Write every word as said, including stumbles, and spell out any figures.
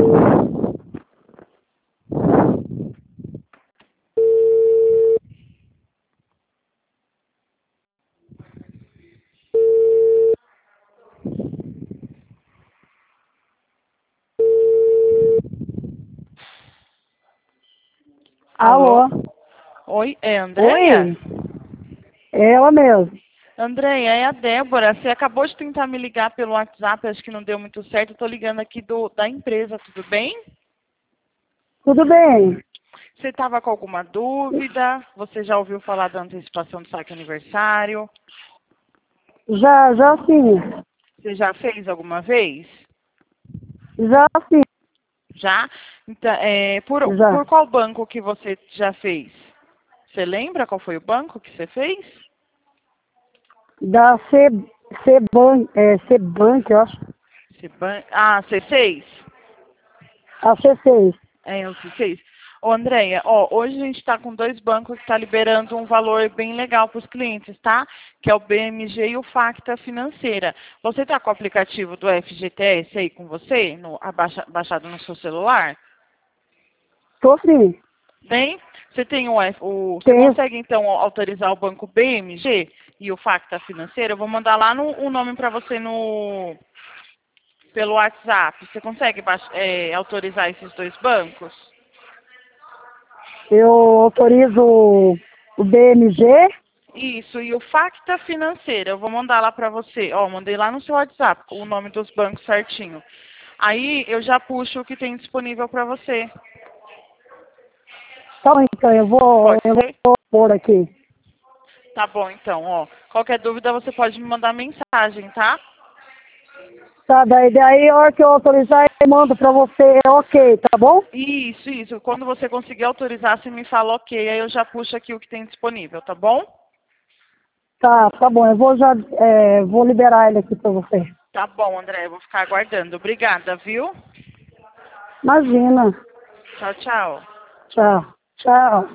Alô? Alô? Oi, é a Andréia? Oi? É ela mesmo. Andréia, é a Débora. Você acabou de tentar me ligar pelo WhatsApp, acho que não deu muito certo. Eu tô ligando aqui do, da empresa, tudo bem? Tudo bem? Você estava com alguma dúvida? Você já ouviu falar da antecipação do saque aniversário? Já, já sim. Você já fez alguma vez? Já sim. Já? Então, é, por, Já. por qual banco que você já fez? Você lembra qual foi o banco que você fez? Da C, C-Bank, é, C-Bank, eu acho. C ban... Ah, C seis? A C seis. É, o C seis. Ô, Andréia, ó, hoje a gente está com dois bancos que está liberando um valor bem legal para os clientes, tá? Que é o B M G e o Facta Financeira. Você está com o aplicativo do F G T S aí com você, no, abaixa, baixado no seu celular? Tô sim. Tem? Você tem o, F- o você Tenho. consegue então autorizar o banco B M G e o Facta Financeira? Eu vou mandar lá no, o nome para você no pelo WhatsApp. Você consegue baix- é, autorizar esses dois bancos? Eu autorizo o B M G. Isso, e o Facta Financeira, eu vou mandar lá para você. Ó, mandei lá no seu WhatsApp o nome dos bancos certinho. Aí eu já puxo o que tem disponível para você. Tá bom, então, eu vou, Pode eu ser? vou pôr aqui. Tá bom, então, ó. Qualquer dúvida você pode me mandar mensagem, tá? Tá, daí, daí a hora que eu autorizar, eu mando pra você, é ok, tá bom? Isso, isso. Quando você conseguir autorizar, você me fala ok, aí eu já puxo aqui o que tem disponível, tá bom? Tá, tá bom, eu vou já, é, vou liberar ele aqui pra você. Tá bom, André, eu vou ficar aguardando. Obrigada, viu? Imagina. Tchau, tchau. Tchau. Tchau.